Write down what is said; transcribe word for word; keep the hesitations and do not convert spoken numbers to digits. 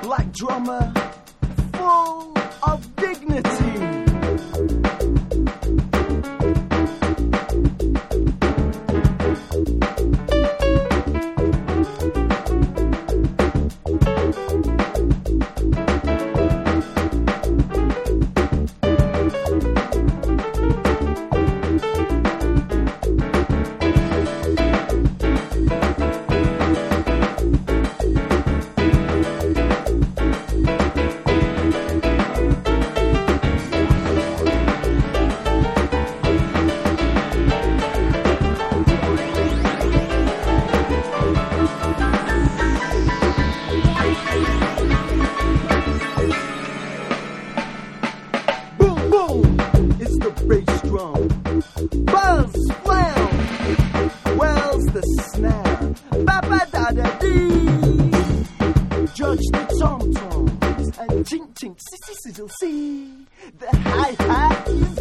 black drummer, full of dignity. Bass drum, buzz, flail, wells the snare, ba-ba-da-da-dee. Judge the tom-toms and ching-ching, see-see-see-see. The hi-hat is